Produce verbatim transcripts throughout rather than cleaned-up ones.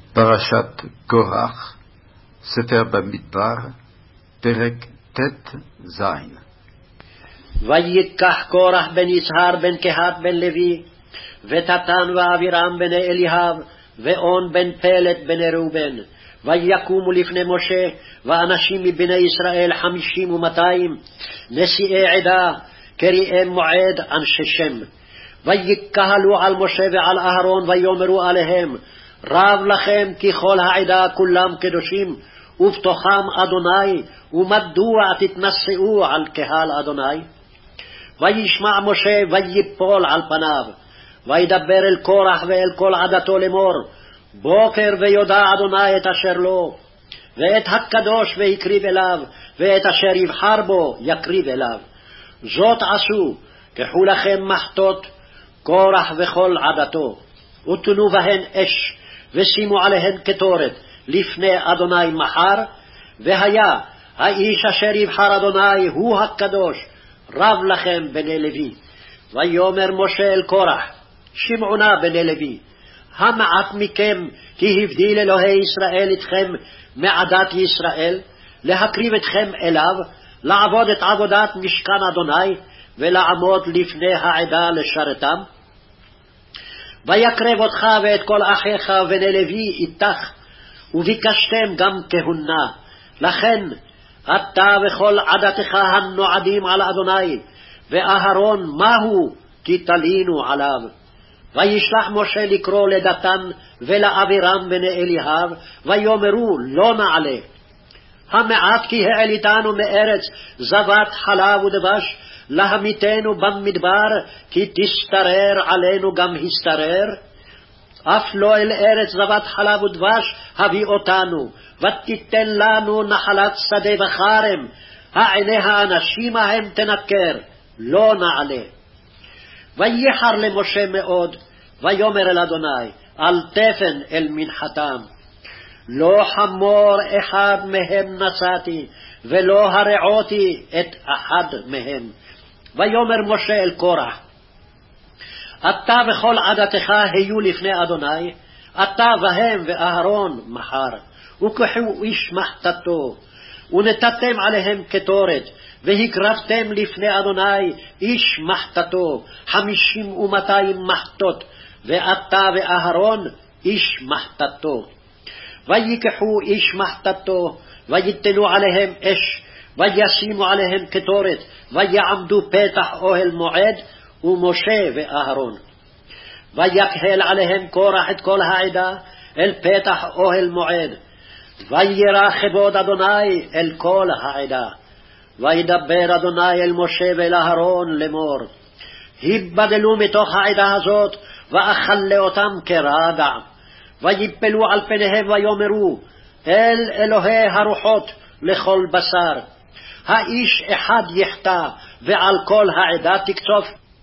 פרשת קורח, ספר במדבר, פרק ט"ז. ויקח קורח בן יצהר בן קהת בן לוי, ותתן ואבירם בני אליאב, ואון בן פלט בני ראובן, ויקומו לפני משה ואנשים מבני ישראל חמישים ומאתיים, נשיאי עדה, קריאי מועד, אנשי שם. ויקהלו על משה ועל אהרון, ויאמרו עליהם, רב לכם כי כל העדה כולם קדושים, ובתוכם אדוני, ומדוע תתנשאו על קהל אדוני? וישמע משה ויפול על פניו, וידבר אל קורח ואל כל עדתו לאמור, בוקר ויודע אדוני את אשר לו, ואת הקדוש ויקריב אליו, ואת אשר יבחר בו יקריב אליו. זאת עשו, קחו לכם מחטות, קורח וכל עדתו, ותנו בהן אש, ושימו עליהן קטורת, לפני אדוני מחר, והיה האיש אשר יבחר אדוני הוא הקדוש, רב לכם בני לוי. ויאמר משה אל קורח, שמעונה בני לוי, המעט מכם כי הבדיל אלוהי ישראל אתכם מעדת ישראל, להקריב אתכם אליו, לעבוד את עבודת משכן אדוני, ולעמוד לפני העדה לשרתם? ויקרב אותך ואת כל אחיך ובני לוי איתך, וביקשתם גם כהונה. לכן אתה וכל עדתך הנועדים על אדוני, ואהרון מהו כי תלינו עליו. וישלח משה לקרוא לדתן ולאבירם בני אליאב, ויאמרו לא נעלה. המעט כי העליתנו מארץ זבת חלב ודבש, להמיתנו במדבר, כי תשתרר עלינו גם הסתרר. אף לא אל ארץ זבת חלב ודבש הביא אותנו, ותיתן לנו נחלת שדה וחרם, העיני האנשים ההם תנקר, לא נעלה. וייחר למשה מאוד, ויאמר אל אדוני, אל תפן אל מנחתם. לא חמור אחד מהם נשאתי, ולא הרעותי את אחד מהם. ויאמר משה אל קורח, אתה וכל עדתך היו לפני אדוני, אתה והם ואהרון מחר, וקחו איש מחתתו, ונתתם עליהם קטורת, והקרבתם לפני אדוני איש מחתתו, חמישים ומאתיים מחתות, ואתה ואהרון איש מחתתו. ויקחו איש מחתתו, ויתנו עליהם אש, וישימו עליהם קטורת, ויעמדו פתח אוהל מועד, ומשה ואהרון. ויקהל עליהם קורח את כל העדה אל פתח אוהל מועד, וירא כבוד אדוני אל כל העדה. וידבר אדוני אל משה ואל אהרון לאמור, היבדלו מתוך העדה הזאת, ואכלה אותם כרגע. ויפלו על פניהם ויאמרו, אל אלוהי הרוחות לכל בשר, האיש אחד יחטא, ועל כל העדה תקצוף.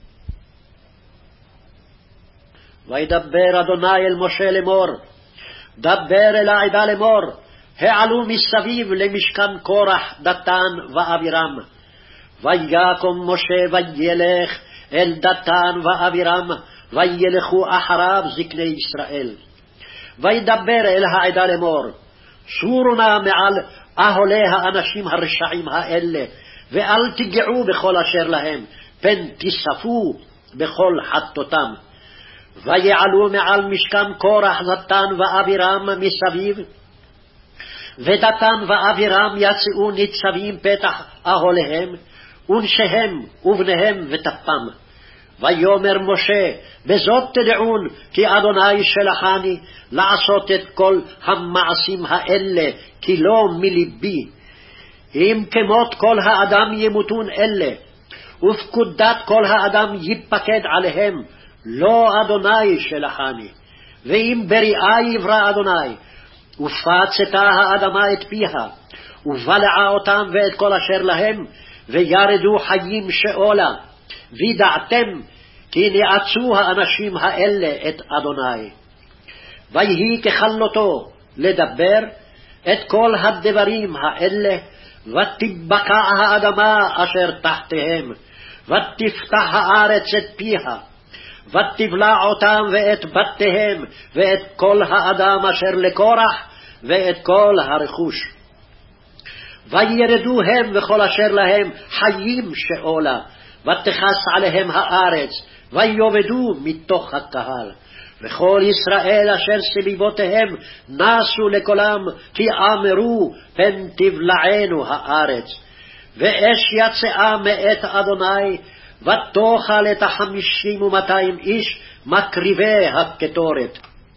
וידבר אדוני אל משה לאמור, דבר אל העדה לאמור, העלו מסביב למשכן קורח, דתן ואבירם. ויקום משה וילך אל דתן ואבירם, וילכו אחריו זקני ישראל. וידבר אל העדה לאמור, שורו נא מעל אהלי האנשים הרשעים האלה, ואל תגעו בכל אשר להם, פן תספו בכל חטאותם. ויעלו מעל משכן קורח דתן ואבירם מסביב, ודתן ואבירם יצאו ניצבים פתח אהליהם, ונשיהם ובניהם וטפם. ויאמר משה, בזאת תדעון כי אדוני שלחני לעשות את כל המעשים האלה, כי לא מלבי. אם כמות כל האדם ימותון אלה, ופקודת כל האדם ייפקד עליהם, לא אדוני שלחני. ואם בריאה יברא אדוני, ופצתה האדמה את פיה, ובלעה אותם ואת כל אשר להם, וירדו חיים שאולה, וידעתם כי נעצו האנשים האלה את אדוני. ויהי ככלותו לדבר את כל הדברים האלה, ותבקע האדמה אשר תחתיהם, ותפתח הארץ את פיה, ותבלע אותם ואת בתיהם ואת כל האדם אשר לקורח ואת כל הרכוש. וירדו הם וכל אשר להם חיים שאולה, ותכס עליהם הארץ, ויאבדו מתוך הקהל. וכל ישראל אשר סביבותיהם נסו לקולם, כי אמרו פן תבלענו הארץ. ואש יצאה מאת אדוני, ותאכל את החמישים ומאתיים איש מקריבי הקטורת.